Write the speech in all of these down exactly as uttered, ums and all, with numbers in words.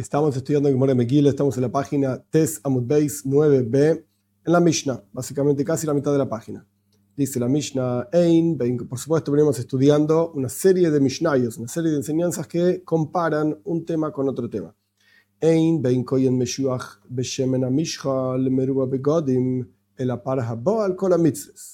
Estamos estudiando Gemara Megillah, estamos en la página Tes Amud Beis nueve b, en la Mishnah, básicamente casi la mitad de la página. Dice la Mishnah, Ein, por supuesto venimos estudiando una serie de Mishnayos, una serie de enseñanzas que comparan un tema con otro tema. Ein, bein koyen meshuach beshemen hamishcha lemeruba begodim el apar haba al kol hamitzvos.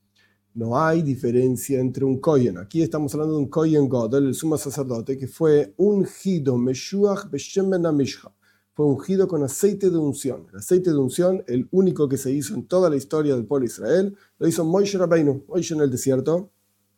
No hay diferencia entre un kohen. Aquí estamos hablando de un kohen gadol, el sumo sacerdote, que fue ungido meshuach beshemen hamishcha. Fue ungido con aceite de unción. El aceite de unción, el único que se hizo en toda la historia del pueblo de Israel, lo hizo Moshe Rabbeinu, Moshe en el desierto,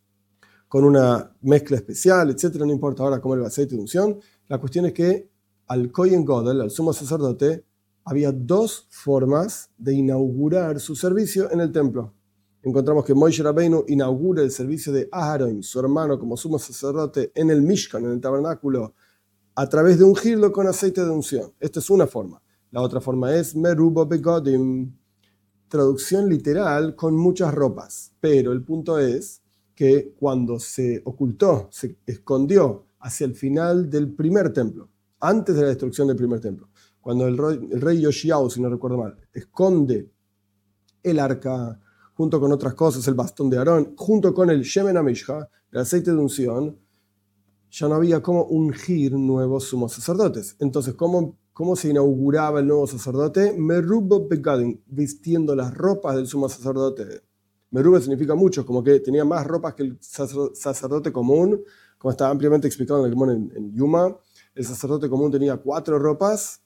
con una mezcla especial, etcétera. No importa ahora cómo era el aceite de unción. La cuestión es que al kohen gadol, al sumo sacerdote, había dos formas de inaugurar su servicio en el templo. Encontramos que Moshe Rabbeinu inaugura el servicio de Aharon, su hermano, como sumo sacerdote en el Mishkan, en el tabernáculo, a través de ungirlo con aceite de unción. Esta es una forma. La otra forma es Meruba Begodim, traducción literal, con muchas ropas. Pero el punto es que cuando se ocultó, se escondió hacia el final del primer templo, antes de la destrucción del primer templo, cuando el rey, el rey Yoshiao, si no recuerdo mal, esconde el arca, junto con otras cosas, el bastón de Aarón, junto con el Shemen HaMishcha, el aceite de unción, ya no había cómo ungir nuevos sumos sacerdotes. Entonces, ¿cómo, cómo se inauguraba el nuevo sacerdote? Meruba begadim, vistiendo las ropas del sumo sacerdote. Meruba significa mucho, como que tenía más ropas que el sacerdote común, como está ampliamente explicado en el Gemara en, en Yuma. El sacerdote común tenía cuatro ropas,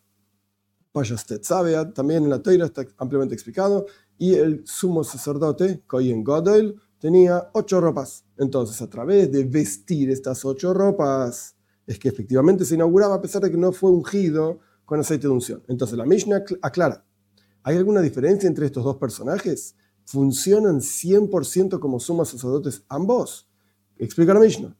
también en la Torah está ampliamente explicado, y el sumo sacerdote, Kohen Gadol, tenía ocho ropas. Entonces, a través de vestir estas ocho ropas, es que efectivamente se inauguraba, a pesar de que no fue ungido con aceite de unción. Entonces, la Mishnah aclara, ¿hay alguna diferencia entre estos dos personajes? ¿Funcionan cien por ciento como sumos sacerdotes ambos? Explica la Mishnah.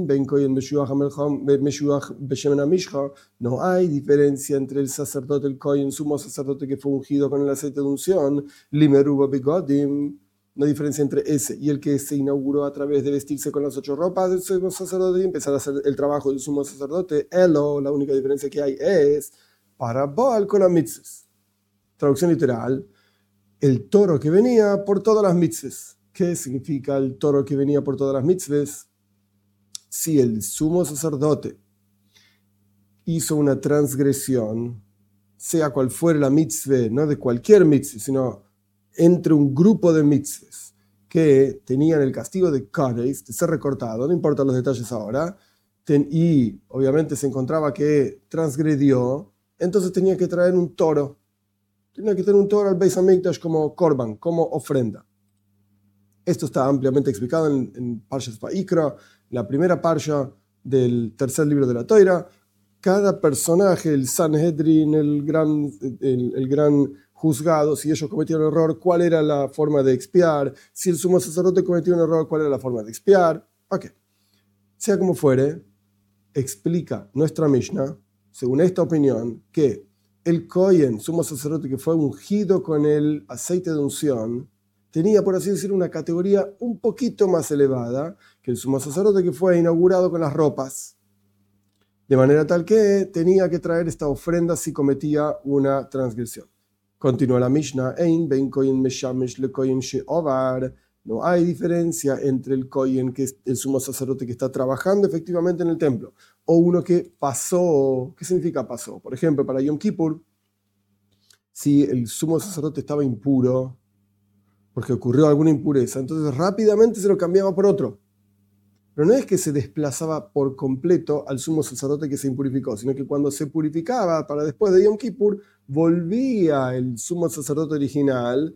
No hay diferencia entre el sacerdote, el kohen, sumo sacerdote que fue ungido con el aceite de unción, limeruba begodim. No hay diferencia entre ese y el que se inauguró a través de vestirse con las ocho ropas del sumo sacerdote y empezar a hacer el trabajo del sumo sacerdote. Elo, la única diferencia que hay es para Baal con las mitzvahs. Traducción literal, el toro que venía por todas las mitzvahs. ¿Qué significa el toro que venía por todas las mitzvahs? Si el sumo sacerdote hizo una transgresión, sea cual fuera la mitzvah, no de cualquier mitzvah, sino entre un grupo de mitzvahs que tenían el castigo de kares, de ser recortado, no importa los detalles ahora, ten, y obviamente se encontraba que transgredió, entonces tenía que traer un toro, tenía que tener un toro al Beis Hamikdash como korban, como ofrenda. Esto está ampliamente explicado en, en Parshas Vayikra, la primera parsha del tercer libro de la Torah. Cada personaje, el Sanhedrin, el gran, el, el gran juzgado, si ellos cometieron un error, cuál era la forma de expiar. Si el sumo sacerdote cometió un error, cuál era la forma de expiar. Ok. Sea como fuere, explica nuestra Mishnah, según esta opinión, que el kohen, sumo sacerdote que fue ungido con el aceite de unción, tenía, por así decir, una categoría un poquito más elevada que el sumo sacerdote que fue inaugurado con las ropas. De manera tal que tenía que traer esta ofrenda si cometía una transgresión. Continúa la Mishnah, Ein ben kohen meshamesh le kohen she'ovar. No hay diferencia entre el kohen, que es el sumo sacerdote que está trabajando efectivamente en el templo, o uno que pasó. ¿Qué significa pasó? Por ejemplo, para Yom Kippur, si el sumo sacerdote estaba impuro, porque ocurrió alguna impureza, entonces rápidamente se lo cambiaba por otro. Pero no es que se desplazaba por completo al sumo sacerdote que se impurificó, sino que cuando se purificaba para después de Yom Kippur, volvía el sumo sacerdote original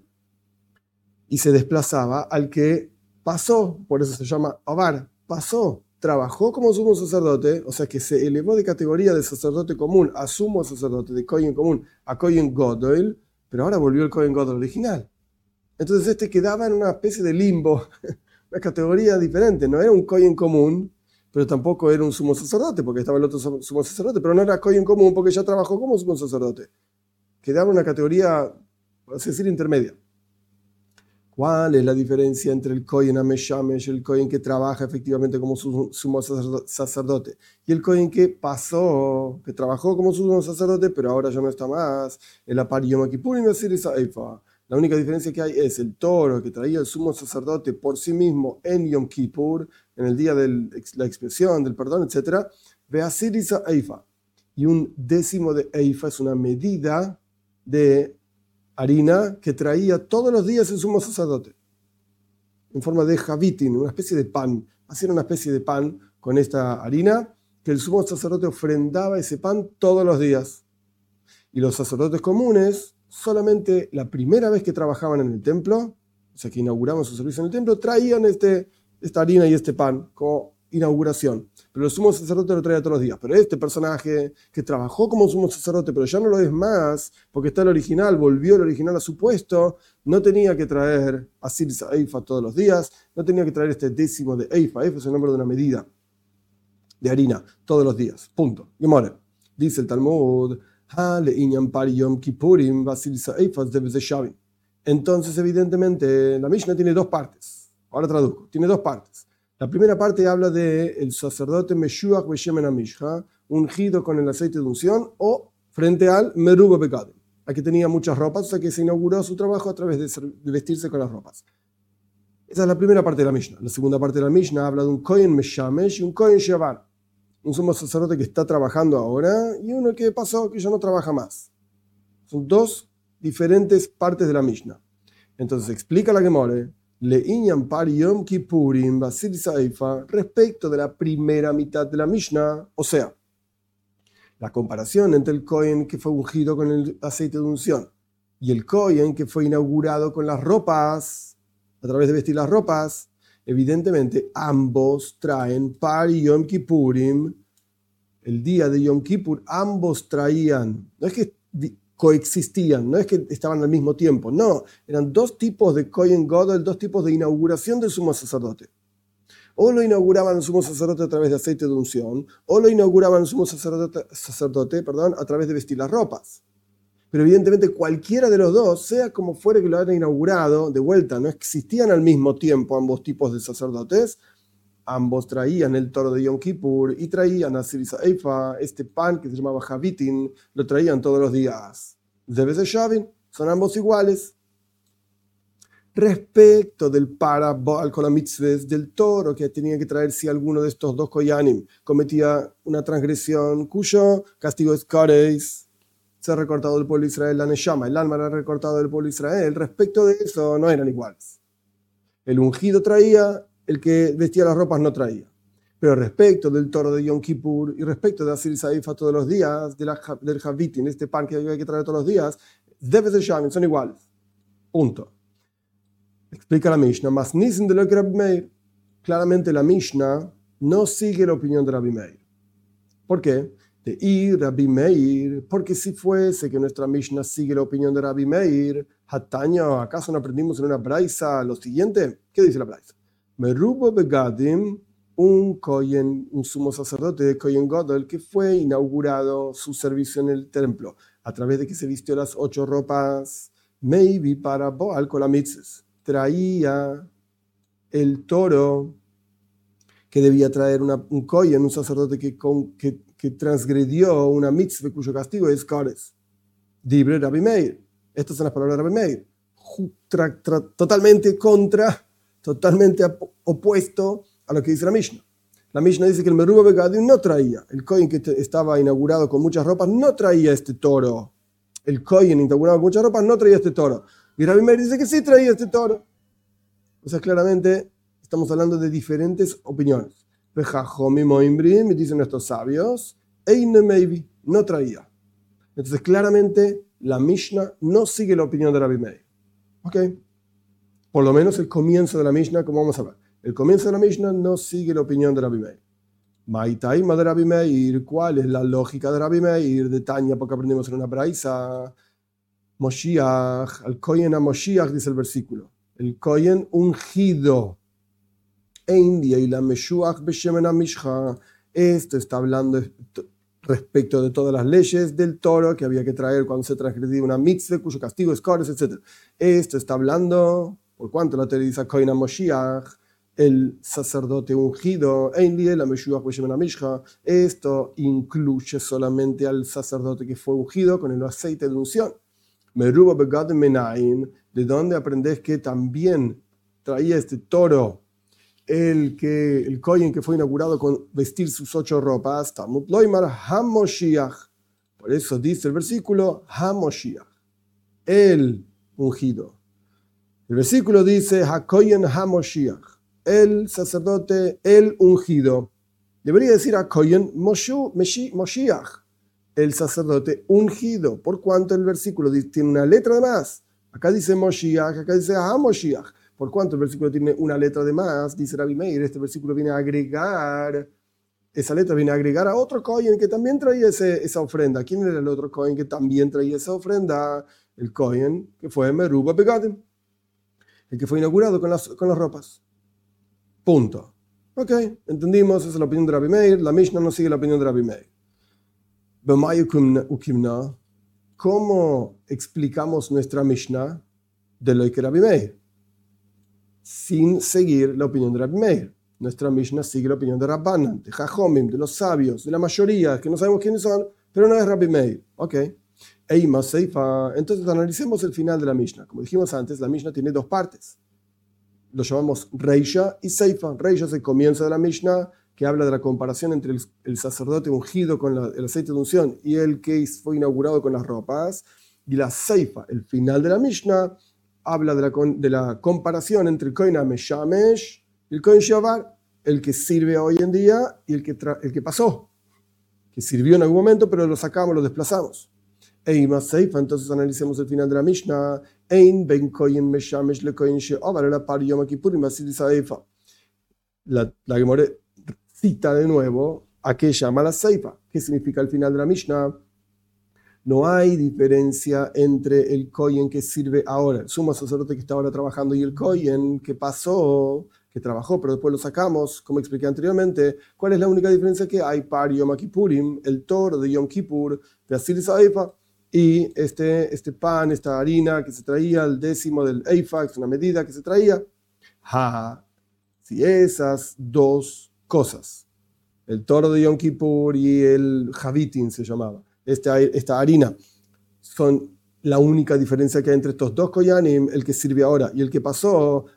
y se desplazaba al que pasó, por eso se llama Avar, pasó, trabajó como sumo sacerdote, o sea que se elevó de categoría de sacerdote común a sumo sacerdote, de kohen común a kohen gadol, pero ahora volvió el kohen gadol original. Entonces este quedaba en una especie de limbo, una categoría diferente. No era un kohen común, pero tampoco era un sumo sacerdote, porque estaba el otro sumo sacerdote, pero no era kohen común porque ya trabajó como sumo sacerdote. Quedaba en una categoría, por así decir, intermedia. ¿Cuál es la diferencia entre el Kohen Ameshamesh, el Kohen que trabaja efectivamente como su sumo sacerdote, y el Kohen que pasó, que trabajó como sumo sacerdote, pero ahora ya no está más? El Apar Yom Kippur y Nasir Eifa. La única diferencia que hay es el toro que traía el sumo sacerdote por sí mismo en Yom Kippur, en el día de la expiación, del perdón, etcétera. Ve Asir Eifa. Y un décimo de Eifa es una medida de harina que traía todos los días el sumo sacerdote, en forma de javitin, una especie de pan. Hacían una especie de pan con esta harina, que el sumo sacerdote ofrendaba ese pan todos los días. Y los sacerdotes comunes, solamente la primera vez que trabajaban en el templo, o sea que inauguraban su servicio en el templo, traían este, esta harina y este pan como inauguración. Pero el sumo sacerdote lo traía todos los días. Pero este personaje que trabajó como sumo sacerdote, pero ya no lo es más, porque está el original, volvió el original a su puesto, no tenía que traer Asir Eifa todos los días, no tenía que traer este décimo de Eifa. Eifa es el nombre de una medida de harina, todos los días. Punto. Gemara. Dice el Talmud, entonces evidentemente la Mishnah tiene dos partes. Ahora traduzco, tiene dos partes. La primera parte habla de el sacerdote Meshuach Beshemen HaMishcha, ungido con el aceite de unción, o frente al Meruba Begadim, a que tenía muchas ropas, o sea que se inauguró su trabajo a través de, ser, de vestirse con las ropas. Esa es la primera parte de la Mishnah. La segunda parte de la Mishnah habla de un Kohen Meshamesh y un Kohen Shevar, un sumo sacerdote que está trabajando ahora y uno que pasó que ya no trabaja más. Son dos diferentes partes de la Mishnah. Entonces explica la Gemara, Le'inyan par Yom Kippurim Basir Saifa, respecto de la primera mitad de la Mishnah, o sea, la comparación entre el Kohen que fue ungido con el aceite de unción y el Kohen que fue inaugurado con las ropas, a través de vestir las ropas, evidentemente ambos traen par Yom Kippurim, el día de Yom Kippur, ambos traían, no es que coexistían, no es que estaban al mismo tiempo, no, eran dos tipos de Kohen Gadol, dos tipos de inauguración del sumo sacerdote. O lo inauguraban el sumo sacerdote a través de aceite de unción, o lo inauguraban el sumo sacerdote, sacerdote perdón, a través de vestir las ropas. Pero evidentemente cualquiera de los dos, sea como fuere que lo hayan inaugurado, de vuelta, no existían al mismo tiempo ambos tipos de sacerdotes, ambos traían el toro de Yom Kippur y traían a Asir Eifa, este pan que se llamaba Javitin, lo traían todos los días. Debe ser Shavin, son ambos iguales. Respecto del para Baal Kol HaMitzvos, del toro que tenía que traer si alguno de estos dos Koyanim cometía una transgresión cuyo castigo es Kareis, se ha recortado del pueblo de Israel la Neshama, el alma era recortado del pueblo de Israel, respecto de eso no eran iguales. El ungido traía, el que vestía las ropas no traía. Pero respecto del toro de Yom Kippur y respecto de Asir Saifa todos los días, de la, del Javitin, este pan que hay que traer todos los días, debe ser Shavin, son iguales. Punto. Explica la Mishnah, mas nisin de lo que Rabbi Meir. Claramente la Mishnah no sigue la opinión de Rabbi Meir. ¿Por qué? De ir Rabbi Meir, porque si fuese que nuestra Mishnah sigue la opinión de Rabbi Meir, Hataña, ¿acaso no aprendimos en una braisa lo siguiente? ¿Qué dice la braisa? Merubo Begadim, un Kohen, un sumo sacerdote de Kohen Gadol que fue inaugurado su servicio en el templo a través de que se vistió las ocho ropas, maybe para Baal Kol HaMitzvos, traía el toro que debía traer una, un Kohen, un sacerdote que, con, que, que transgredió una mitzvah cuyo castigo es Kares. Dibre Rabbi Meir. Estas son las palabras de Rabbi Meir. Tra, tra, totalmente contra totalmente opuesto a lo que dice la Mishnah. La Mishnah dice que el Meruba Begadim no traía. El Kohen que estaba inaugurado con muchas ropas no traía este toro. El Kohen inaugurado con muchas ropas no traía este toro. Y Rabbi Meir dice que sí traía este toro. O sea, claramente estamos hablando de diferentes opiniones. Vejajomi Moimbrim, me dicen nuestros sabios, Eine Maybe, no traía. Entonces, claramente, la Mishnah no sigue la opinión de Rabbi Meir. ¿Ok? Por lo menos el comienzo de la Mishnah, como vamos a ver. El comienzo de la Mishnah no sigue la opinión de Rabbi Meir. Maitaima de Rabbi Meir, ¿cuál es la lógica de Rabbi Meir? De Tanya, porque aprendimos en una braisa. Moshiach, al Kohen a Moshiach, dice el versículo. El Kohen ungido. Eindia y la Meshuach Beshemen HaMishcha. Esto está hablando respecto de todas las leyes del toro que había que traer cuando se transgredía una mitzvah, cuyo castigo es Kares, etcétera. Esto está hablando por cuanto la Torá dice Kohen HaMoshiach, el sacerdote ungido, esto incluye solamente al sacerdote que fue ungido con el aceite de unción. ¿De dónde aprendes que también traía este toro el que el Kohen que fue inaugurado con vestir sus ocho ropas? Talmud Loimar HaMoshiach. Por eso dice el versículo HaMoshiach, el ungido. El versículo dice HaKohen HaMoshiach, el sacerdote, el ungido. Debería decir HaKohen Moshiach, el sacerdote ungido, por cuanto el versículo tiene una letra de más. Acá dice Moshiach, acá dice HaMoshiach. Por cuanto el versículo tiene una letra de más, dice Rabbi Meir, este versículo viene a agregar, esa letra viene a agregar a otro Kohen que también traía ese, esa ofrenda. ¿Quién era el otro Kohen que también traía esa ofrenda? El Kohen que fue Meruba Begadim, el que fue inaugurado con las, con las ropas. Punto. Ok, entendimos, esa es la opinión de Rabbi Meir. La Mishnah no sigue la opinión de Rabbi Meir. ¿Cómo explicamos nuestra Mishnah de lo que Rabbi Meir? Sin seguir la opinión de Rabbi Meir. Nuestra Mishnah sigue la opinión de Rabbanan, de Jajomim, de los sabios, de la mayoría, que no sabemos quiénes son, pero no es Rabbi Meir. Ok. Eima Seifa. Entonces analicemos el final de la Mishnah. Como dijimos antes, la Mishnah tiene dos partes. Lo llamamos Reisha y Seifa. Reisha es el comienzo de la Mishnah, que habla de la comparación entre el, el sacerdote ungido con la, el aceite de unción y el que fue inaugurado con las ropas. Y la Seifa, el final de la Mishnah, habla de la, de la comparación entre el Kohen HaMeshamesh y el Kohen She'avar, el que sirve hoy en día y el que, tra, el que pasó, que sirvió en algún momento, pero lo sacamos, lo desplazamos. Eima Seifa, entonces analicemos el final de la Mishnah. Ein ben Kohen Meshamesh le Kohen She'avar la par Yom Kippurim así Seifa. La la Gemara cita de nuevo a que llama la Seifa. ¿Qué significa el final de la Mishnah? No hay diferencia entre el Kohen que sirve ahora, el sumo sacerdote que está ahora trabajando, y el Kohen que pasó, que trabajó, pero después lo sacamos, como expliqué anteriormente. ¿Cuál es la única diferencia que hay? Par Yom Kippurim, el toro de Yom Kippur, de Asir Saifa, y este, este pan, esta harina que se traía, el décimo del Eifax, una medida que se traía. Ha, si esas dos cosas, el toro de Yom Kippur y el Javitin se llamaba, esta, esta harina, son la única diferencia que hay entre estos dos koyanim, el que sirve ahora y el que pasó,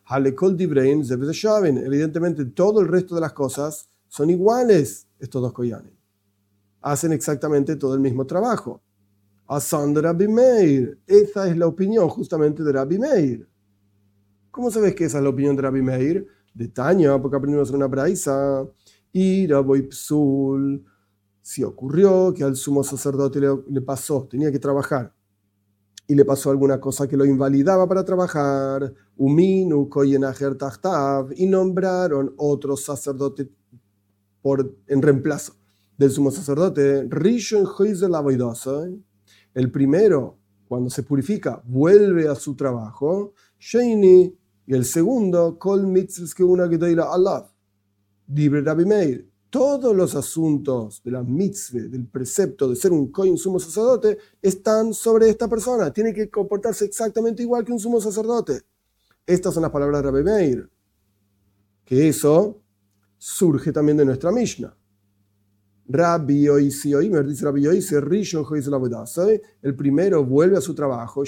evidentemente todo el resto de las cosas son iguales, estos dos koyanim. Hacen exactamente todo el mismo trabajo. Asan de Rabbi Meir. Esa es la opinión justamente de Rabbi Meir. ¿Cómo sabes que esa es la opinión de Rabbi Meir? De Tanya, porque aprendimos una braisa. Y Raboy Psul. Si ocurrió que al sumo sacerdote le, le pasó, tenía que trabajar, y le pasó alguna cosa que lo invalidaba para trabajar, Uminu Kohen Acher Tachtav, y nombraron otro sacerdote por, en reemplazo del sumo sacerdote, Rishon Hoizel Avoidasa. El primero, cuando se purifica, vuelve a su trabajo, Sheini, y el segundo, Kol Mitzvahs que una Gedoila Allah. Dibre Rabbi Meir. Todos los asuntos de la mitzvah, del precepto de ser un kohen sumo sacerdote, están sobre esta persona. Tiene que comportarse exactamente igual que un sumo sacerdote. Estas son las palabras de Rabbi Meir. Que eso surge también de nuestra Mishnah. Rabbi Yoisi Oimer, dice Rabbi Yoisi, Rishon Hoizel Avodah, el primero vuelve a su trabajo.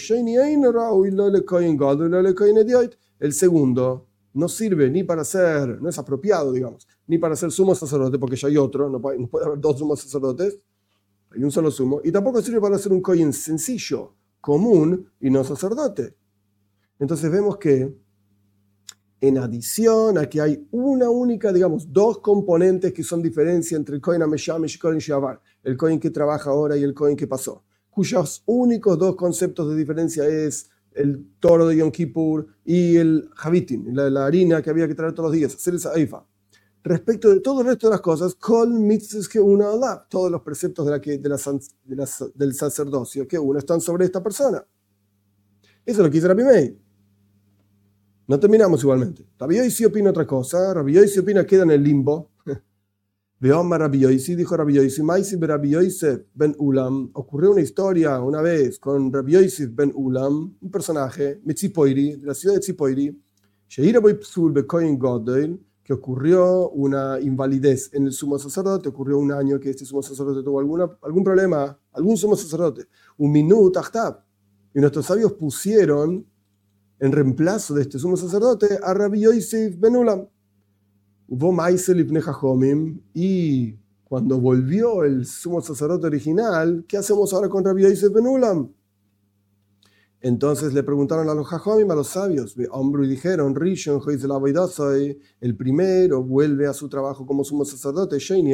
El segundo no sirve ni para ser, no es apropiado, digamos, ni para ser sumo sacerdote, porque ya hay otro, no puede, no puede haber dos sumos sacerdotes, hay un solo sumo, y tampoco sirve para ser un kohen sencillo, común y no sacerdote. Entonces vemos que, en adición a que hay una única, digamos, dos componentes que son diferencia entre el kohen HaMeshamesh y el kohen She'avar, el kohen que trabaja ahora y el kohen que pasó, cuyos únicos dos conceptos de diferencia es el toro de Yom Kippur y el Javitin, la, la harina que había que traer todos los días, hacer esa eifa. Respecto de todo el resto de las cosas, Kol mitzvahs que una Allah, todos los preceptos de la que, de la, de la, del sacerdocio que uno están sobre esta persona. Eso es lo que dice Rabbi Meir. No terminamos igualmente. Rabbi Yoisi opina otra cosa. Rabbi Yoisi opina queda en el limbo. Veomar Rabbi Yosi, dijo Rabbi Yosi, Maisi be Rabbi Yosef ben Ulam, ocurrió una historia una vez con Rabbi Yosef ben Ulam, un personaje, Mitzipoiri, de la ciudad de Tzipoiri, Sheira boy psul be Kohen Gadol, que ocurrió una invalidez en el sumo sacerdote, ocurrió un año que este sumo sacerdote tuvo alguna, algún problema, algún sumo sacerdote, un minut achtab, y nuestros sabios pusieron en reemplazo de este sumo sacerdote a Rabbi Yosef ben Ulam. Y cuando volvió el sumo sacerdote original, ¿qué hacemos ahora con Rabbi Yosef ben Ulam? Entonces le preguntaron a los Jajomim, a los sabios, y dijeron, Rishon, el primero vuelve a su trabajo como sumo sacerdote,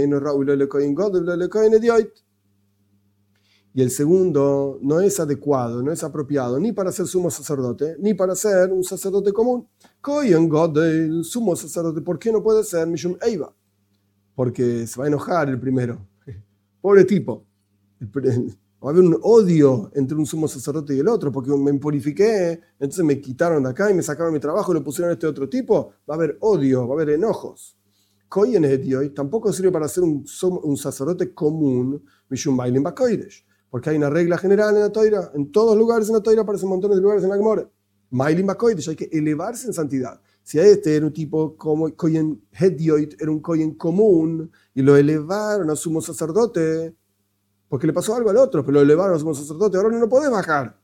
y el segundo no es adecuado, no es apropiado ni para ser sumo sacerdote, ni para ser un sacerdote común. Kohen Gadol, el sumo sacerdote, ¿por qué no puede ser Mishum Eiva? Porque se va a enojar el primero. Pobre tipo. Va a haber un odio entre un sumo sacerdote y el otro, porque me impurifiqué, entonces me quitaron de acá y me sacaron mi trabajo y lo pusieron a este otro tipo. Va a haber odio, va a haber enojos. Kohen Hedioy tampoco sirve para ser un, un sacerdote común, Mishum Mailim Bakoidesh. Porque hay una regla general en la Toira, en todos lugares en la Toira, aparecen montones de lugares en la Gemara. Mailim Bakoidesh, hay que elevarse en santidad. Si a este era un tipo como Kohen Hedioit, era un Kohen común, y lo elevaron a sumo sacerdote, porque le pasó algo al otro, pero lo elevaron a sumo sacerdote, ahora no lo podés bajar.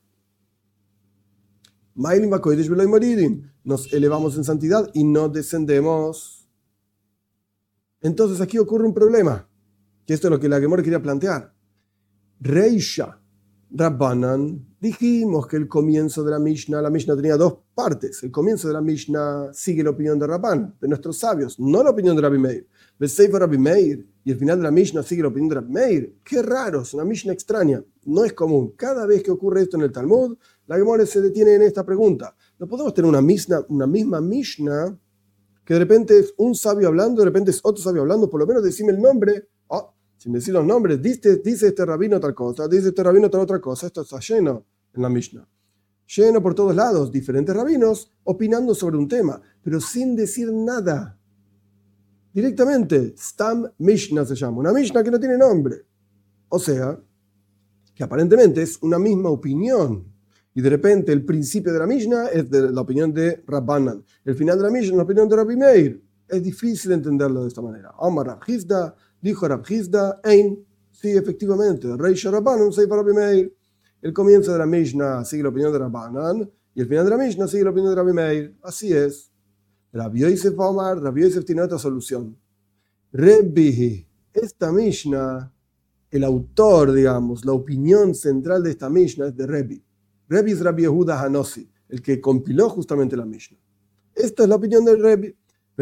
Mailim Bakoidesh Veloy Moridim, nos elevamos en santidad y no descendemos. Entonces aquí ocurre un problema, que esto es lo que la Gemara quería plantear. Reisha Rabbanan, dijimos que el comienzo de la Mishnah, la Mishnah tenía dos partes. El comienzo de la Mishnah sigue la opinión de Rabban, de nuestros sabios, no la opinión de Rabbi Meir. Beseifa Rabbi Meir, y el final de la Mishnah sigue la opinión de Rabbi Meir. Qué raro, es una Mishnah extraña, no es común. Cada vez que ocurre esto en el Talmud, la Gemara se detiene en esta pregunta. No podemos tener una misma, una misma Mishnah que de repente es un sabio hablando, de repente es otro sabio hablando, por lo menos decime el nombre. Oh, sin decir los nombres, dice, dice este rabino tal cosa, dice este rabino tal otra cosa. Esto está lleno en la Mishnah. Lleno por todos lados, diferentes rabinos opinando sobre un tema, pero sin decir nada. Directamente, Stam Mishnah se llama, una Mishnah que no tiene nombre. O sea, que aparentemente es una misma opinión. Y de repente el principio de la Mishnah es de la opinión de Rabbanan. El final de la Mishnah es la opinión de Rabbi Meir. Es difícil entenderlo de esta manera. Omar Rab Hizda, dijo Rab Hizda, Ein, sí, efectivamente, Reisha Rabbanan, Seifa Rabbi Meir. El comienzo de la Mishnah sigue la opinión de Rabbanan y el final de la Mishnah sigue la opinión de Rabbi Meir. Así es. Rabbi Yosef Omar, Rabbi Yosef tiene otra solución. Rebbi, esta Mishnah, el autor, digamos, la opinión central de esta Mishnah es de Rebbi. Rebbi es Rabbi Yehuda Hanossi, el que compiló justamente la Mishnah. Esta es la opinión de Rebbi.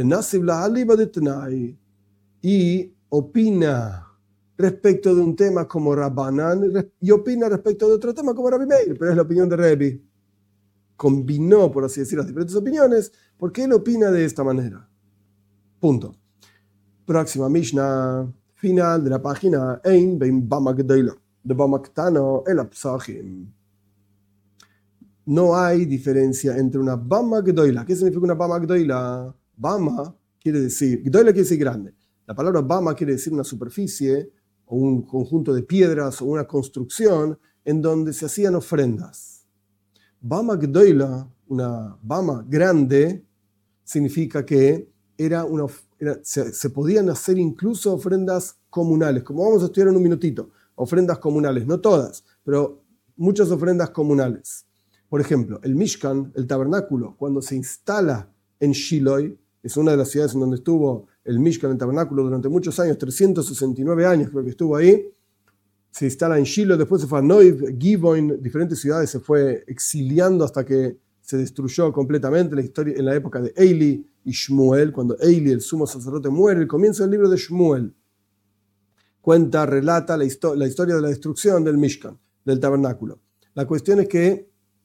Y opina respecto de un tema como Rabbanan y opina respecto de otro tema como Rabbi Meir, pero es la opinión de Rebbi. Combinó, por así decir, las diferentes opiniones, porque él opina de esta manera. Punto. Próxima Mishnah, final de la página Ein Bein Bama Gdeila, de Bama Ktano el Apsachim. No hay diferencia entre una Bama Gdeila. ¿Qué significa una Bama Gdeila? Bama quiere decir, Gdeila quiere decir grande. La palabra Bama quiere decir una superficie o un conjunto de piedras o una construcción en donde se hacían ofrendas. Bama Gdeila, una Bama grande, significa que era una, era, se, se podían hacer incluso ofrendas comunales, como vamos a estudiar en un minutito. Ofrendas comunales, no todas, pero muchas ofrendas comunales. Por ejemplo, el Mishkan, el tabernáculo, cuando se instala en Shiloh, es una de las ciudades en donde estuvo el Mishkan, el tabernáculo, durante muchos años, trescientos sesenta y nueve años creo que estuvo ahí, se instala en Shiloh, después se fue a Noiv, Gibeon, diferentes ciudades, se fue exiliando hasta que se destruyó completamente la historia, en la época de Eli y Shmuel, cuando Eli, el sumo sacerdote, muere, el comienzo del libro de Shmuel. Cuenta, relata la, histo- la historia de la destrucción del Mishkan, del tabernáculo. La cuestión es que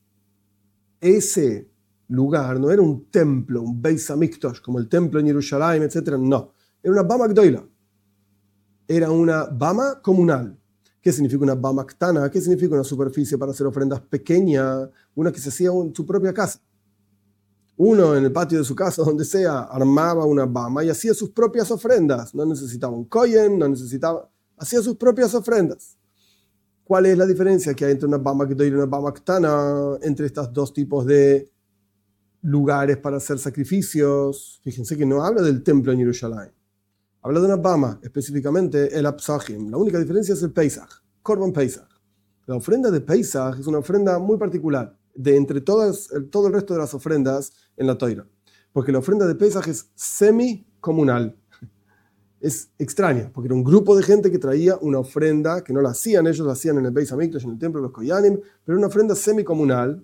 ese lugar no era un templo, un Beis Hamikdash, como el templo en Jerusalén, etcétera. No, era una Bama Gdoila. Era una Bama comunal. ¿Qué significa una Bama Ktana? ¿Qué significa una superficie para hacer ofrendas pequeñas? Una que se hacía en su propia casa. Uno en el patio de su casa, donde sea, armaba una bama y hacía sus propias ofrendas. No necesitaba un kohen, no necesitaba... Hacía sus propias ofrendas. ¿Cuál es la diferencia que hay entre una bama gedola y una bama ktana? Entre estos dos tipos de lugares para hacer sacrificios. Fíjense que no habla del templo en Jerusalén. Habla de una bama, específicamente el Apsachim. La única diferencia es el Pesach, Korban Pesach. La ofrenda de Pesach es una ofrenda muy particular de entre todas, todo el resto de las ofrendas en la Torá. Porque la ofrenda de Pesach es semi-comunal. Es extraña, porque era un grupo de gente que traía una ofrenda, que no la hacían ellos, la hacían en el Beis Hamikdash, en el templo de los Koyanim, pero era una ofrenda semi-comunal.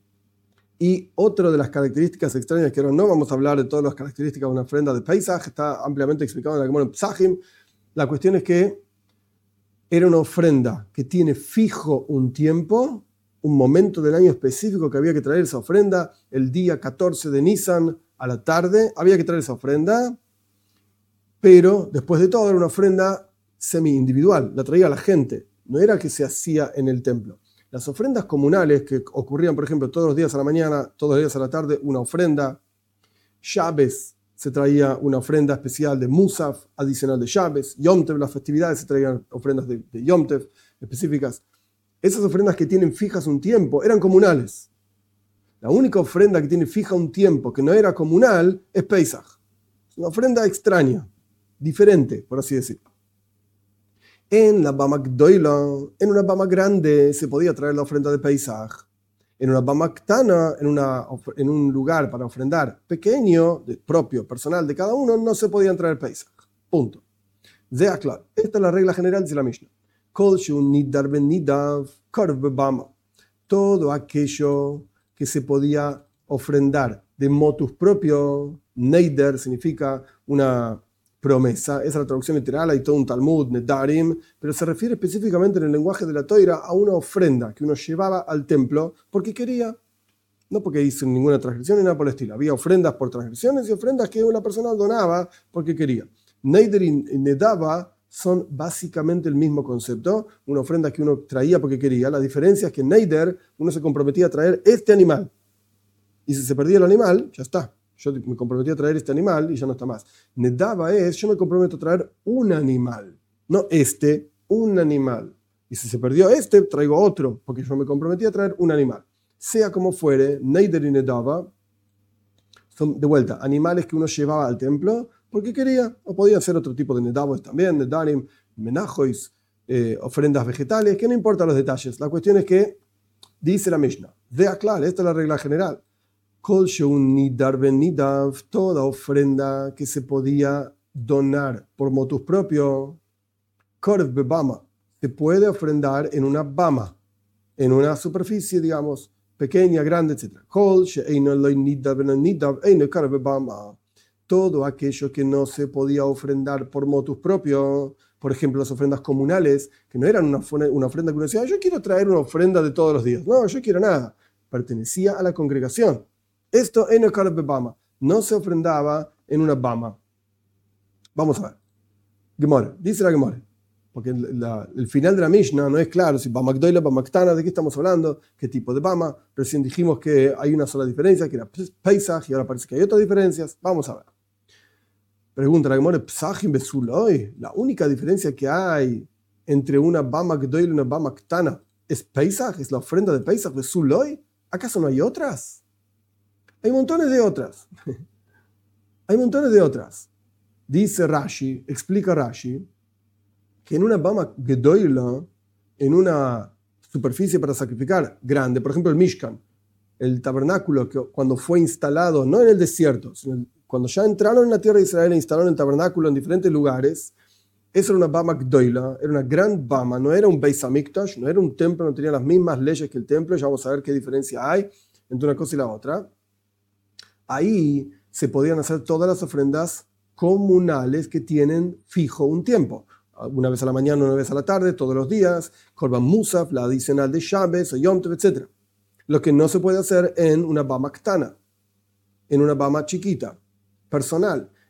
Y otra de las características extrañas, que ahora no vamos a hablar de todas las características de una ofrenda de Pesach, está ampliamente explicado en la Gemara en Pesachim. La cuestión es que era una ofrenda que tiene fijo un tiempo, un momento del año específico que había que traer esa ofrenda, el día catorce de Nisan a la tarde, había que traer esa ofrenda, pero después de todo era una ofrenda semi-individual, la traía la gente, no era que se hacía en el templo. Las ofrendas comunales que ocurrían, por ejemplo, todos los días a la mañana, todos los días a la tarde, una ofrenda. Shabbos se traía una ofrenda especial de Musaf, adicional de Shabbos. Yom Tev, las festividades, se traían ofrendas de, de Yom Tev específicas. Esas ofrendas que tienen fijas un tiempo eran comunales. La única ofrenda que tiene fija un tiempo que no era comunal es Pesach. Es una ofrenda extraña, diferente, por así decirlo. En la Bama Gdoila, en una Bama grande, se podía traer la ofrenda de Pesach. En una Bama Ktana, en, una, en un lugar para ofrendar pequeño, de, propio, personal de cada uno, no se podían traer Pesach. Punto. Zea claro. Esta es la regla general de la Mishnah. Kol shu nidar ben nidav korv bebama. Todo aquello que se podía ofrendar de motus propio, neider significa una promesa, esa es la traducción literal, hay todo un Talmud, Nedarim, pero se refiere específicamente en el lenguaje de la Toira a una ofrenda que uno llevaba al templo porque quería, no porque hizo ninguna transgresión ni nada por el estilo. Había ofrendas por transgresiones y ofrendas que una persona donaba porque quería. Neider y Nedava son básicamente el mismo concepto, una ofrenda que uno traía porque quería. La diferencia es que en Neider uno se comprometía a traer este animal y si se perdía el animal, ya está. Yo me comprometí a traer este animal y ya no está más. Nedava es, yo me comprometo a traer un animal. No este, un animal. Y si se perdió este, traigo otro, porque yo me comprometí a traer un animal. Sea como fuere, Neider y Nedava son, de vuelta, animales que uno llevaba al templo porque quería, o podían ser otro tipo de Nedavos también, Nedarim, Menajois, eh, ofrendas vegetales, que no importan los detalles. La cuestión es que, dice la Mishnah, vea claro, esta es la regla general. Kol sheun nidar ben nidav, toda ofrenda que se podía donar por motus propio, korv bebama, se puede ofrendar en una bama, en una superficie, digamos, pequeña, grande, etcétera. Kol she'eino loy nidar ben nidav, eino korv bebama. Todo aquello que no se podía ofrendar por motus propio, por ejemplo, las ofrendas comunales, que no eran una, una ofrenda que uno decía, yo quiero traer una ofrenda de todos los días. No, yo quiero nada. Pertenecía a la congregación. Esto en el Korb Bama no se ofrendaba en una bama. Vamos a ver. Gemara, dice la Gemara, porque la, el final de la Mishnah no es claro si Bama Gdoila, Bama Ktana, de qué estamos hablando, qué tipo de bama. Recién dijimos que hay una sola diferencia, que era Pesach, y ahora parece que hay otras diferencias. Vamos a ver. Pregunta la Gemara, Pesachim besuloi. La única diferencia que hay entre una Bama Gdoila y una Bama Ktana es Pesach, es la ofrenda de Pesach besuloi. ¿Acaso no hay otras? Hay montones de otras. Hay montones de otras. Dice Rashi, explica Rashi, que en una Bama Gedoila, en una superficie para sacrificar grande, por ejemplo el Mishkan, el tabernáculo que cuando fue instalado, no en el desierto, sino cuando ya entraron en la tierra de Israel e instalaron el tabernáculo en diferentes lugares, eso era una Bama Gdoila, era una gran Bama, no era un Beis Hamikdash, no era un templo, no tenía las mismas leyes que el templo, ya vamos a ver qué diferencia hay entre una cosa y la otra. Ahí se podían hacer todas las ofrendas comunales que tienen fijo un tiempo. Una vez a la mañana, una vez a la tarde, todos los días. Korban Musaf, la adicional de Shabbos o Yom Tov, etcétera. Lo que no se puede hacer en una Bama Ktana, en una Bama chiquita, personal.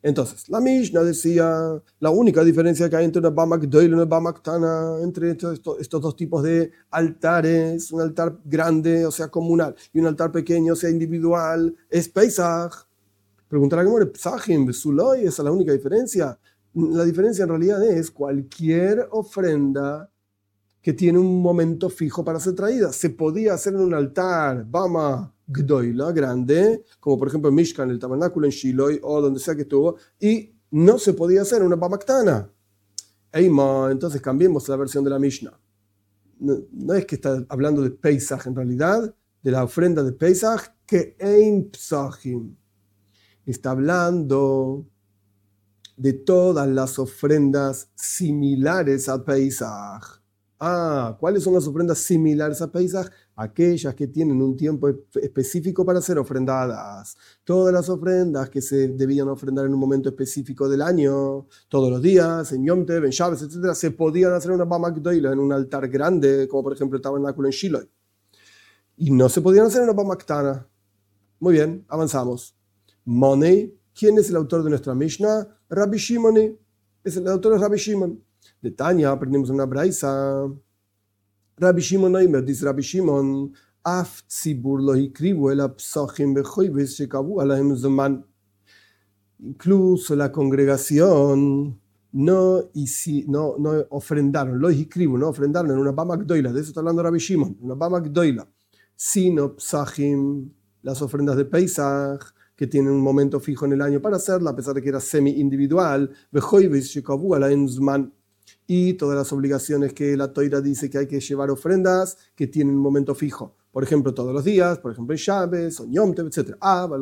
Entonces, la Mishnah decía, la única diferencia que hay entre una Bama Gdoila y una Bama Ktana, entre estos, estos dos tipos de altares, un altar grande, o sea, comunal, y un altar pequeño, o sea, individual, es Pesach. Preguntará cómo es Pesachim, Besuloi, esa es la única diferencia. La diferencia en realidad es cualquier ofrenda que tiene un momento fijo para ser traída. Se podía hacer en un altar Bama Gdoila, grande, como por ejemplo en Mishkan, el tabernáculo en Shiloh, o donde sea que estuvo, y no se podía hacer en una Bama Ktana. Eima, entonces cambiemos la versión de la Mishnah. No, no es que está hablando de Pesach en realidad, de la ofrenda de Pesach, que Ein Psachim. Está hablando de todas las ofrendas similares a Pesach. Ah, ¿cuáles son las ofrendas similares a Pesach? Aquellas que tienen un tiempo específico para ser ofrendadas. Todas las ofrendas que se debían ofrendar en un momento específico del año, todos los días, en Yom Tev, en Shabbos, etcétera, se podían hacer una Bama Gdoila en un altar grande, como por ejemplo el tabernáculo en Shiloh. Y no se podían hacer en una Bama Ktana. Muy bien, avanzamos. Money, ¿quién es el autor de nuestra Mishnah? Rabbi Shimon. Es el autor de Rabbi Shimon. De Tanya aprendimos una braisa. Rabbi Shimon Oimer, dice Rabbi Shimon, Af tzibur lo hikribu el psachim bechoives shekavu alahem zaman. Incluso la congregación no, si, no, no ofrendaron, lo hikribu, no ofrendaron en una Bama Gdoila, de eso está hablando Rabbi Shimon, una Bama Gdoila, sino psachim, las ofrendas de Pesach, que tienen un momento fijo en el año para hacerla, a pesar de que era semi-individual, bechoives shekavu alahem zaman. Y todas las obligaciones que la Toira dice que hay que llevar ofrendas que tienen un momento fijo. Por ejemplo, todos los días, por ejemplo, en Shabbos, o Yom Tev, etcétera.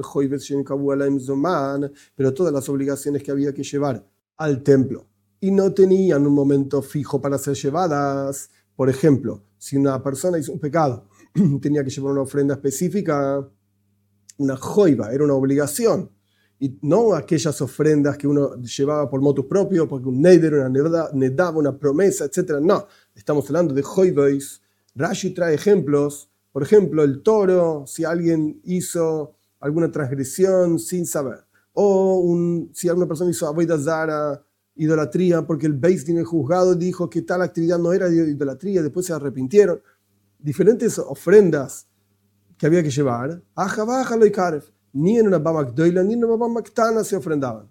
Pero todas las obligaciones que había que llevar al templo y no tenían un momento fijo para ser llevadas. Por ejemplo, si una persona hizo un pecado, tenía que llevar una ofrenda específica, una joiva, era una obligación. Y no aquellas ofrendas que uno llevaba por motus propio, porque un neider, una nedava, una promesa, etcétera. No, estamos hablando de joiveis. Rashi trae ejemplos. Por ejemplo, el toro, si alguien hizo alguna transgresión sin saber. O un, si alguna persona hizo avodah zara, idolatría, porque el Beis Din, el juzgado, dijo que tal actividad no era idolatría, después se arrepintieron. Diferentes ofrendas que había que llevar. Aja, baja, lo y karef. Ni en una Bama Gdoila ni en una Bama Ktana se ofrendaban.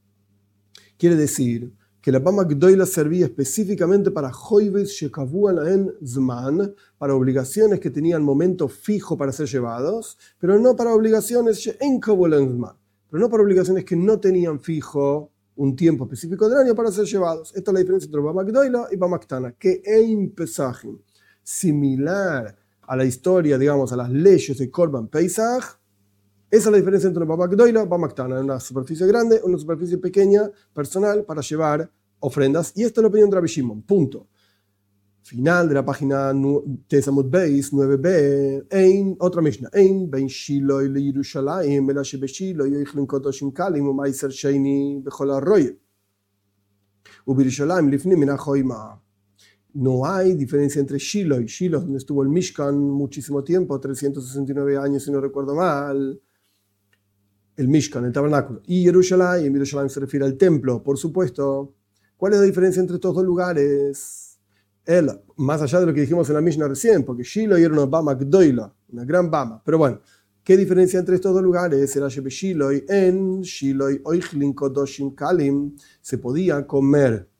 Quiere decir que la Bama Gdoila servía específicamente para Joives Shekavu Alahen Zman, para obligaciones que tenían momento fijo para ser llevados, pero no para obligaciones She'en Kavu Alahen Zman, pero no para obligaciones que no tenían fijo un tiempo específico del año para ser llevados. Esta es la diferencia entre Bama Gdoila y Bama Ktana, que Ein Pesachim, similar a la historia, digamos, a las leyes de Korban Pesach. Esa es la diferencia entre una Bama Gdoila y Bama Ktana, una superficie grande, una superficie pequeña, personal, para llevar ofrendas. Y esta es la opinión de Rabbi Shimon. Punto. Final de la página Tesamut Beis nueve b. Ein, otra Mishnah. Ein, ben Shiloh le Yerushalayim, bela shebe Shiloh, yoichlin kodoshim kalim, umaiser sheini bechol arroye. Ubirushalayim lifnim min hachoima. No hay diferencia entre Shiloh y Shiloh, donde estuvo el Mishkan muchísimo tiempo, trescientos sesenta y nueve años, si no recuerdo mal. El Mishkan, el tabernáculo, y Jerusalén, y Jerusalén se refiere al templo, por supuesto. ¿Cuál es la diferencia entre estos dos lugares? Él, más allá de lo que dijimos en la Mishnah recién, porque Shiloh era una Bama Gdoila, una gran Bama. Pero bueno, ¿qué diferencia entre estos dos lugares? Era Shebe Shiloh, en Shiloh, Oichlin Kodoshim Kalim, se podía comer.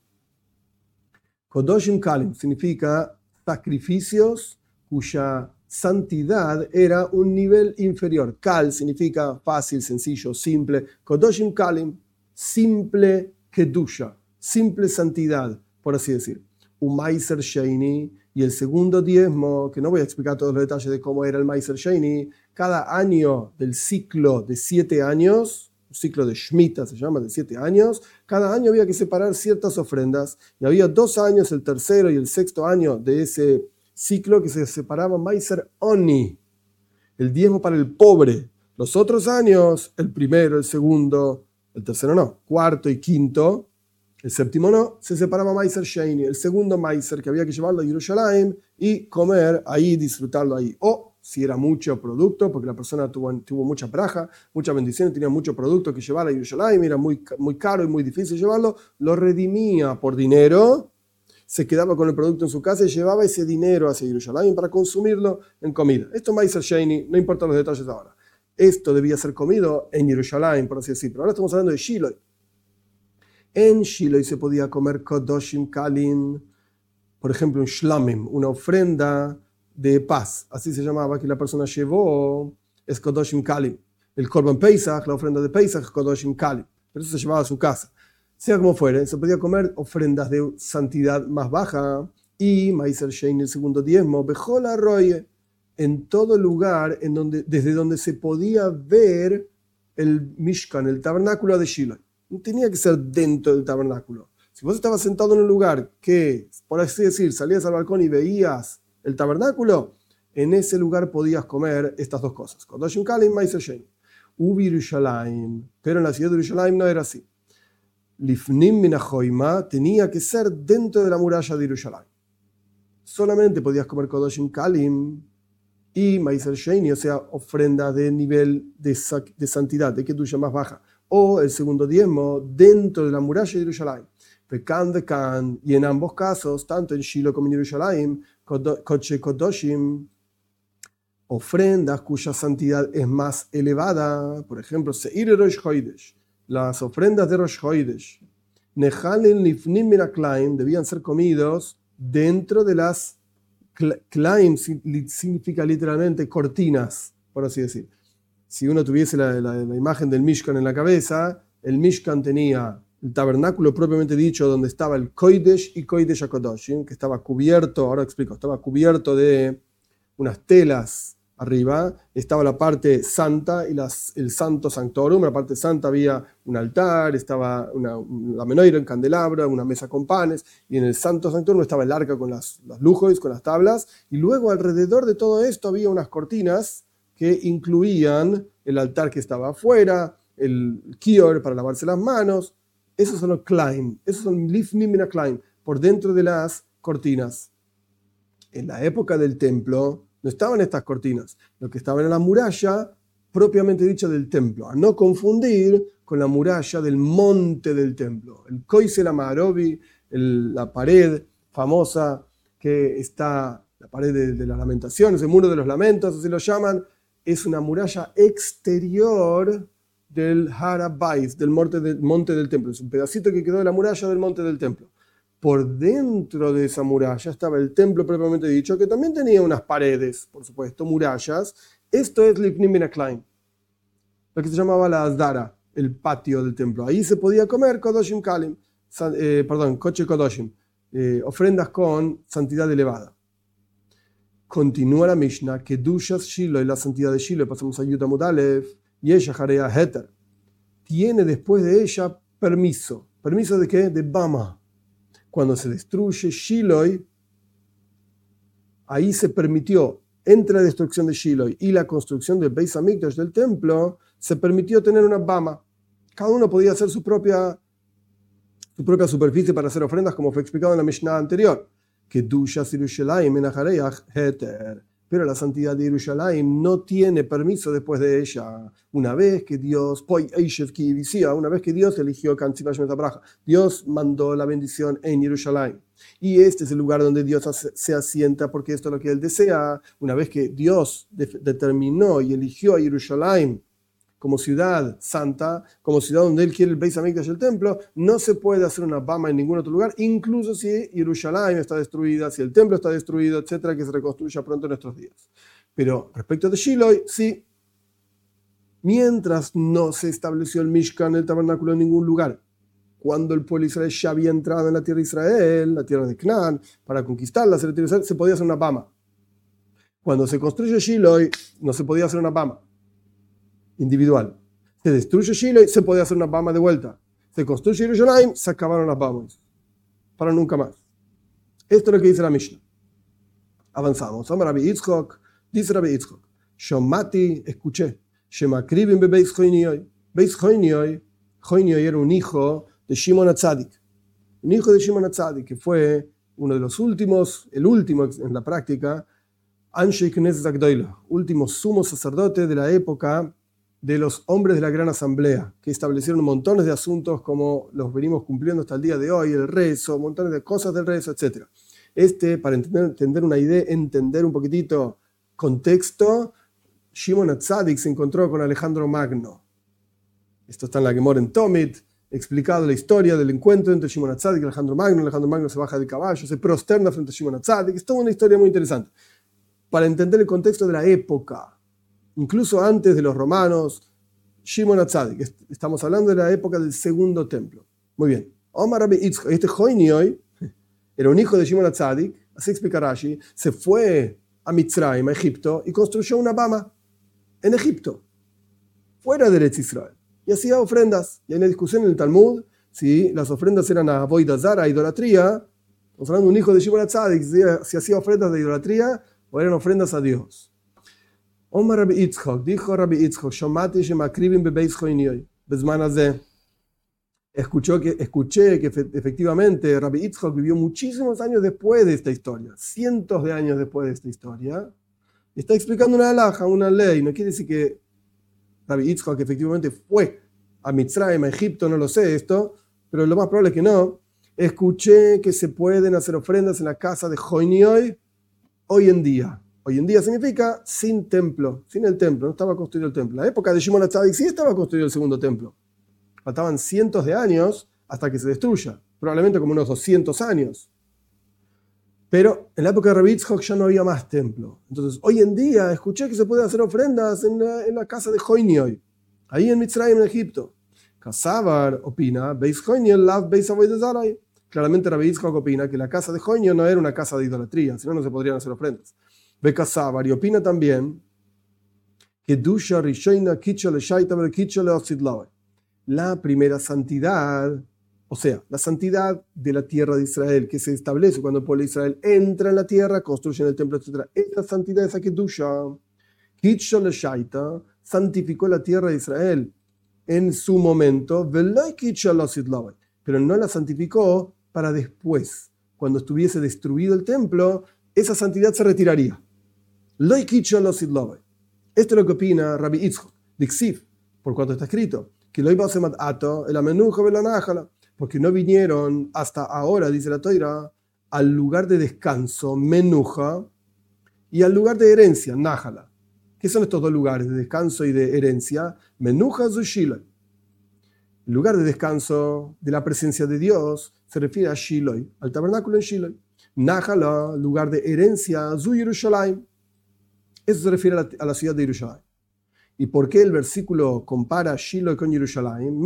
Kodoshim Kalim significa sacrificios cuya santidad era un nivel inferior. Kal significa fácil, sencillo, simple. Kodoshim Kalim, simple kedusha, simple santidad, por así decir. Umaiser Sheini, y el segundo diezmo, que no voy a explicar todos los detalles de cómo era el Maiser Sheini, cada año del ciclo de siete años, un ciclo de Shemitah se llama, de siete años, cada año había que separar ciertas ofrendas, y había dos años, el tercero y el sexto año de ese ciclo, que se separaba Maiser Oni, el diezmo para el pobre. Los otros años, el primero, el segundo, el tercero no, cuarto y quinto, el séptimo no, se separaba Maiser Sheini, el segundo Maiser que había que llevarlo a Jerusalén y comer ahí, disfrutarlo ahí. O si era mucho producto, porque la persona tuvo, tuvo mucha praja, mucha bendición, tenía mucho producto que llevar a Jerusalén, era muy, muy caro y muy difícil llevarlo, lo redimía por dinero, se quedaba con el producto en su casa y llevaba ese dinero hacia Jerusalén para consumirlo en comida. Esto Meiser Sheini, no importa los detalles ahora. Esto debía ser comido en Jerusalén, por así decirlo. Ahora estamos hablando de Shiloh. En Shiloh se podía comer Kodoshim Kalim, por ejemplo, un Shlamim, una ofrenda de paz. Así se llamaba, que la persona llevó, es Kodoshim Kalim. El Korban Pesach, la ofrenda de Pesach, Kodoshim Kalim. Pero eso se llevaba a su casa. Sea como fuere, se podía comer ofrendas de santidad más baja y Meiser Shein, el segundo diezmo, Bejol Arroye, en todo lugar en donde, desde donde se podía ver el Mishkan, el tabernáculo de Shiloh. No tenía que ser dentro del tabernáculo. Si vos estabas sentado en un lugar que, por así decir, salías al balcón y veías el tabernáculo, en ese lugar podías comer estas dos cosas. Kodoshim Kalim, Meiser Shein. Ubi Yerushalayim, pero en la ciudad de Yerushalayim no era así. Lifnim min hachoima, tenía que ser dentro de la muralla de Jerusalén. Solamente podías comer Kodoshim Kalim y Meiser Sheini, o sea, ofrenda de nivel de, de santidad, de Kedusha más baja, o el segundo diezmo dentro de la muralla de Jerusalén. Pekan de Kan, y en ambos casos, tanto en Shiloh como en Jerusalén, Koche Kodoshim, ofrendas cuya santidad es más elevada, por ejemplo, Seir Rosh Chodesh, las ofrendas de Rosh Chodesh, Nehalin Lifnim min haklaim, debían ser comidos dentro de las klaim, significa literalmente cortinas, por así decir. Si uno tuviese la, la, la imagen del Mishkan en la cabeza, el Mishkan tenía el tabernáculo propiamente dicho, donde estaba el Kodesh y Kodesh HaKodoshim, que estaba cubierto, ahora explico, estaba cubierto de unas telas arriba, estaba la parte santa y las, el santo sanctorum. En la parte santa había un altar, estaba una, la menorá en candelabra, una mesa con panes, y en el santo sanctorum estaba el arca con las, las lujos, con las tablas, y luego alrededor de todo esto había unas cortinas que incluían el altar que estaba afuera, el kior para lavarse las manos. Esos son los klaim, esos son lifnim min haklaim, por dentro de las cortinas. En la época del templo no estaban estas cortinas, lo que estaba en la muralla propiamente dicha del templo, a no confundir con la muralla del monte del templo, el Koisel Amarobi, la pared famosa que está, la pared de, de las lamentaciones, el muro de los lamentos, así lo llaman, es una muralla exterior del Har HaBayit, del monte, del monte del templo, es un pedacito que quedó de la muralla del monte del templo. Por dentro de esa muralla estaba el templo propiamente dicho, que también tenía unas paredes, por supuesto, murallas. Esto es Lifnim min haklaim, lo que se llamaba la Asdara, el patio del templo. Ahí se podía comer Kodoshim Kalim, eh, perdón, Koche Kodoshim, eh, ofrendas con santidad elevada. Continúa la Mishnah, Kedushas Shiloh, y la santidad de Shiloh, pasamos a Yud Amud Aleph, y ella Jarea Heter, tiene después de ella permiso. ¿Permiso de qué? De Bama. Cuando se destruye Shiloh, ahí se permitió, entre la destrucción de Shiloh y la construcción del Beis Hamikdash, del templo, se permitió tener una Bama. Cada uno podía hacer su propia, su propia superficie para hacer ofrendas, como fue explicado en la Mishnah anterior. Kedushas Yerushalayim min hachareach heter. Pero la santidad de Jerusalén no tiene permiso después de ella. Una vez que Dios, una vez que Dios eligió Dios mandó la bendición en Jerusalén. Y este es el lugar donde Dios se asienta, porque esto es lo que Él desea. Una vez que Dios de- determinó y eligió a Jerusalén como ciudad santa, como ciudad donde Él quiere el Beis Hamikdash, el templo, no se puede hacer una Bama en ningún otro lugar, incluso si Jerusalén está destruida, si el templo está destruido, etcétera, que se reconstruya pronto en nuestros días. Pero respecto de Shiloh, sí, mientras no se estableció el Mishkan, el tabernáculo, en ningún lugar, cuando el pueblo de Israel ya había entrado en la tierra de Israel, la tierra de Canaán, para conquistarla, se podía hacer una Bama. Cuando se construye Shiloh, no se podía hacer una Bama individual. Se destruye Shiloh, se podía hacer una Bama de vuelta. Se construye Jerusalén, se acabaron las Bamas. Para nunca más. Esto es lo que dice la Mishnah. Avanzamos. Amar Rabbi Yitzchok, dice Rabbi Yitzchok, Shomati, escuché, Shemakribim bebeis Choinioy. Beis Choinioy, Choinioy era un hijo de Shimon HaTzadik. Un hijo de Shimon HaTzadik, que fue uno de los últimos, el último en la práctica, Anshei Knesset Agdoila, último sumo sacerdote de la época de los hombres de la Gran Asamblea, que establecieron montones de asuntos como los venimos cumpliendo hasta el día de hoy, el rezo, montones de cosas del rezo, etcétera. Este, para entender, entender una idea, entender un poquitito contexto, Shimon HaTzadik se encontró con Alejandro Magno. Esto está en la Gemara en Tomit, explicado la historia del encuentro entre Shimon HaTzadik y Alejandro Magno. Alejandro Magno se baja del caballo, se prosterna frente a Shimon HaTzadik. Es toda una historia muy interesante. Para entender el contexto de la época, incluso antes de los romanos, Shimon HaTzadik, estamos hablando de la época del segundo templo. Muy bien. Omar Rabbi Yitzchak, este Joinioy, era un hijo de Shimon HaTzadik, así explica Rashi, se fue a Mitzrayim, a Egipto, y construyó una bama en Egipto, fuera de Eretz Israel, y hacía ofrendas. Y hay una discusión en el Talmud si las ofrendas eran a Avodah Zara, a idolatría. Estamos hablando de un hijo de Shimon HaTzadik, si, si hacía ofrendas de idolatría o eran ofrendas a Dios. Omar Rabbi Yitzchak, dijo Rabbi Yitzchak, Shomati shemakrivim bebeis choinioy, bezman hazeh. Escuchó que, escuché que efectivamente Rabbi Yitzchak vivió muchísimos años después de esta historia, cientos de años después de esta historia, y está explicando una halajá, una ley. No quiere decir que Rabbi Yitzchak efectivamente fue a Mitzrayim, a Egipto, no lo sé esto, pero lo más probable es que no. Escuché que se pueden hacer ofrendas en la casa de Joinioy hoy en día. Hoy en día significa sin templo, sin el templo, no estaba construido el templo. En la época de Shimon HaTzadik sí estaba construido el segundo templo. Faltaban cientos de años hasta que se destruya, probablemente como unos doscientos años. Pero en la época de Rabbi Yitzchak ya no había más templo. Entonces, hoy en día escuché que se pueden hacer ofrendas en la, en la casa de Joinioy, ahí en Mitzrayim, en Egipto. Kasavar opina, Beis Joinioy lav Beis Avodah Zara. Claramente Rabbi Yitzchak opina que la casa de Joinioy no era una casa de idolatría, si no, no se podrían hacer ofrendas. Bekasavar, y opina también que Dusha Rishoina Kicha le Shaita Ber Kicha le Osidlawe. La primera santidad, o sea, la santidad de la tierra de Israel, que se establece cuando el pueblo de Israel entra en la tierra, construyen el templo, etcétera. Esta santidad es aquí Dusha. Kicha le Shaita santificó la tierra de Israel en su momento, Veloi Kicha le Osidlawe, pero no la santificó para después. Cuando estuviese destruido el templo, esa santidad se retiraría. Loi Kicha le Osidlawe. Esto es lo que opina Rabbi Yitzchak, Dixiv, por cuanto está escrito, que lo iba a hacer ato, el amenuja de la nájala, porque no vinieron hasta ahora, dice la Toira, al lugar de descanso, menuja, y al lugar de herencia, nájala. ¿Qué son estos dos lugares de descanso y de herencia? Menuja Zushiloi. El lugar de descanso de la presencia de Dios se refiere a Shiloh, al tabernáculo en Shiloh. Nájala, lugar de herencia, Zu Yerushalayim. Eso se refiere a la, a la ciudad de Yerushalayim. ¿Y por qué el versículo compara Shiloh con Yerushalayim?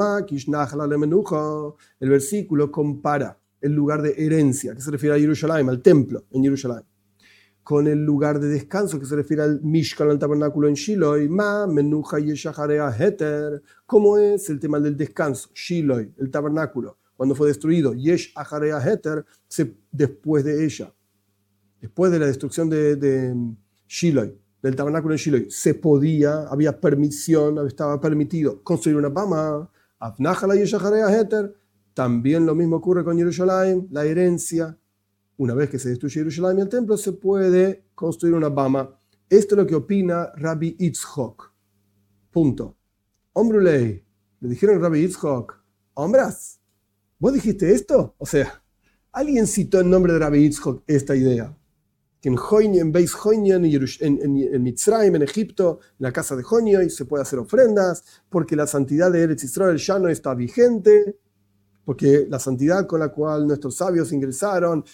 El versículo compara el lugar de herencia, que se refiere a Yerushalayim, al templo en Yerushalayim, con el lugar de descanso, que se refiere al Mishkan, al tabernáculo en Shiloh. Ma menuja yeshacharea heter. ¿Cómo es el tema del descanso? Shiloh, el tabernáculo, cuando fue destruido, yesh acharea heter, después de ella, después de la destrucción de, de Shiloh, del tabernáculo en Shiloh, se podía, había permisión, estaba permitido construir una bama. Avnachala yeshacharea heter. También lo mismo ocurre con Yerushalayim, la herencia. Una vez que se destruye Yerushalayim y el templo, se puede construir una bama. Esto es lo que opina Rabbi Yitzchak. Punto. Ombrulei, le dijeron a Rabbi Yitzchak, hombras, ¿vos dijiste esto? O sea, alguien citó en nombre de Rabbi Yitzchak esta idea. Que en Joinioy, en Beis Joinioy, en, en, en Mitzrayim, en Egipto, en la casa de Joinioy, se puede hacer ofrendas, porque la santidad de Eretz Israel ya no está vigente, porque la santidad con la cual nuestros sabios ingresaron,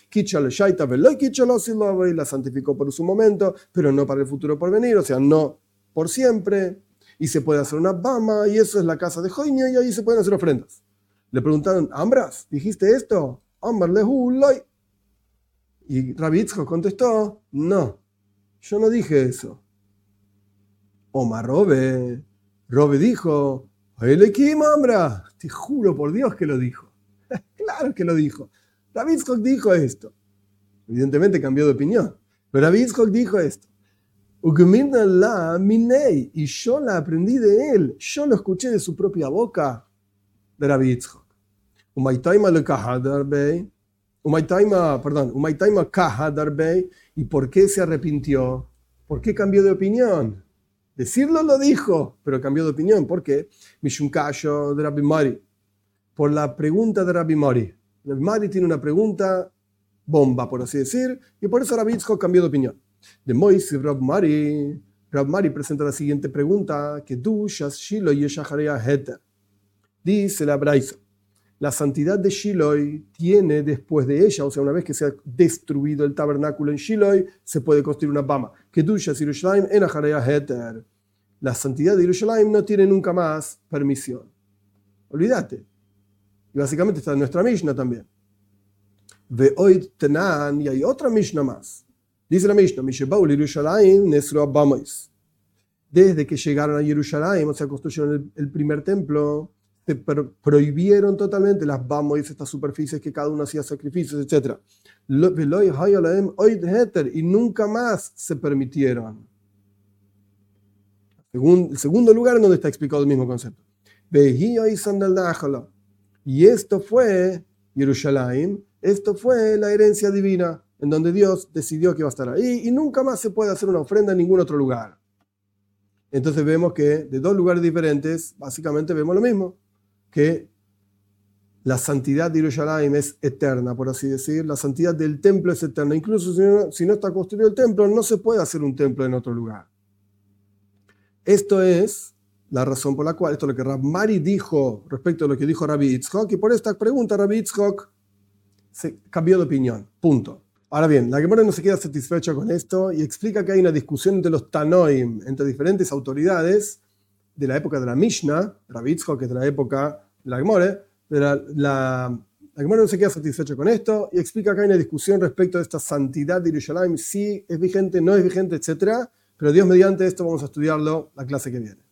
la santificó por su momento, pero no para el futuro por venir, o sea, no por siempre, y se puede hacer una bama, y eso es la casa de Joinioy, y ahí se pueden hacer ofrendas. Le preguntaron, Ambras, ¿dijiste esto? Ambar lehu loy. Y Rabbi Yitzchak contestó, no, yo no dije eso. Omar Robe, Robe dijo, Elekim Ambra, te juro por Dios que lo dijo. Claro que lo dijo. Rabbi Yitzchak dijo esto. Evidentemente cambió de opinión. Pero Rabbi Yitzchak dijo esto. La minei, y yo la aprendí de él. Yo lo escuché de su propia boca, de Rabbi Yitzchak. Umaitaima le kahadarbei. Umaitaima, perdón, Umaitaima kahadarbei. ¿Y por qué se arrepintió? ¿Por qué cambió de opinión? Decirlo lo dijo, pero cambió de opinión. ¿Por qué? Mishum Kasho de Rabbi Mari. Por la pregunta de Rabbi Mari. Rabbi Mari tiene una pregunta bomba, por así decir, y por eso Rabbi Yitzchak cambió de opinión. De Moisés, Rabbi Mari, Rabbi Mari presenta la siguiente pregunta, que du shas Shiloh yeshacharea heter. Dice la Braisa, la santidad de Shiloh tiene después de ella, o sea, una vez que se ha destruido el tabernáculo en Shiloh, se puede construir una bama. Que du shas Yerushalayim en acharea heter. La santidad de Yerushalayim no tiene nunca más permisión. Olvídate. Y básicamente está en nuestra Mishnah también. Ve'oid tenan, y hay otra Mishnah más. Dice la Mishnah, Mishebau Yerushalayim nesru abamois. Desde que llegaron a Yerushalayim, o sea, construyeron el, el primer templo, se pro, prohibieron totalmente las bamois, estas superficies que cada uno hacía sacrificios, etcétera. Y nunca más se permitieron. Según, el segundo lugar en donde está explicado el mismo concepto. Y esto fue Yerushalayim, esto fue la herencia divina, en donde Dios decidió que iba a estar ahí y nunca más se puede hacer una ofrenda en ningún otro lugar. Entonces vemos que de dos lugares diferentes, básicamente vemos lo mismo, que la santidad de Yerushalayim es eterna, por así decir, la santidad del templo es eterna, incluso si no, si no está construido el templo, no se puede hacer un templo en otro lugar. Esto es la razón por la cual, esto es lo que Rabbi Mari dijo respecto a lo que dijo Rabbi Yitzchak, y por esta pregunta Rabbi Yitzchak se cambió de opinión, punto. Ahora bien, la Gemara no se queda satisfecha con esto y explica que hay una discusión entre los Tanoim, entre diferentes autoridades de la época de la Mishnah, Rabbi Yitzchak, que es de la época de la Gemara, de la, la, la Gemara no se queda satisfecha con esto y explica que hay una discusión respecto a esta santidad de Yerushalayim, si es vigente, no es vigente, etcétera. Pero Dios mediante esto vamos a estudiarlo la clase que viene.